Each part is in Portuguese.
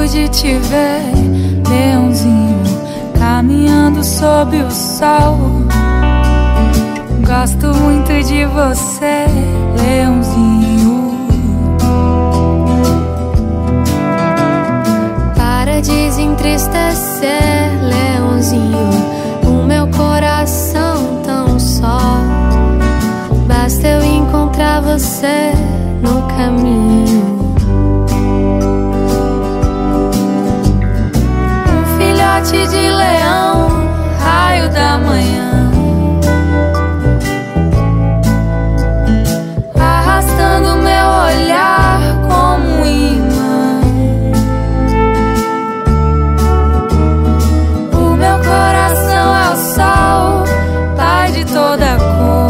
Gosto de te ver, leãozinho, caminhando sob o sol. Gosto muito de você, leãozinho. Para desentristecer, leãozinho, o meu coração tão só. Basta eu encontrar você no caminho. Um filhote de leão, raio da manhã, arrastando meu olhar como um imã. O meu coração é o sol, pai de toda cor.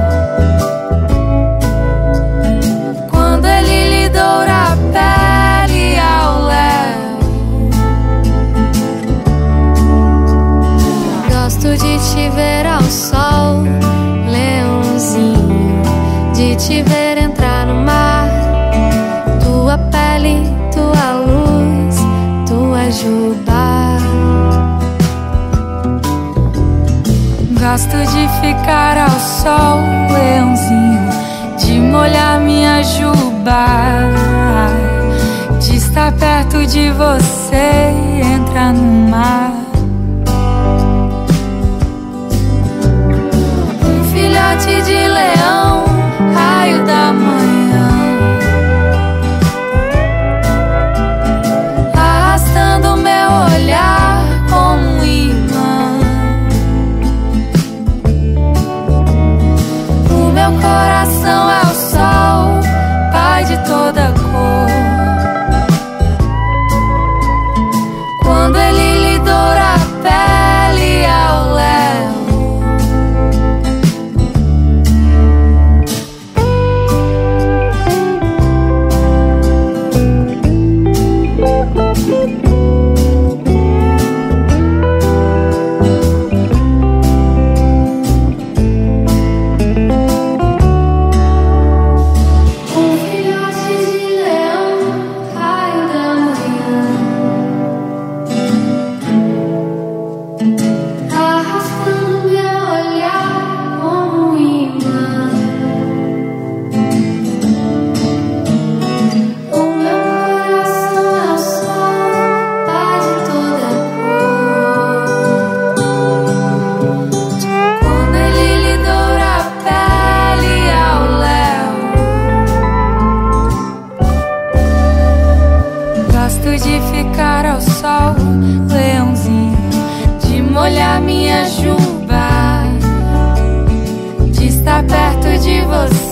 Quando ele lhe doura a pele ao léu. Gosto de te ver ao sol, leãozinho, de te ver entrar no mar. Tua pele, tua luz, tua juba. Gosto de ficar ao sol, leãozinho, de molhar minha juba, de estar perto de você e entrar no mar. Um filhote de leão, raio da manhã, arrastando meu olhar como um imã. O meu coração é o sol, pai de toda cor. Quando ele lhe doura a pele ao léu. Um filhote de leão, raio da manhã, arrastando meu olhar como um imã. O meu coração é o sol, pai de toda cor. Quando ele lhe doura a pele ao léu. Gosto de ficar ao sol, leãozinho, de molhar minha juba, de estar perto de você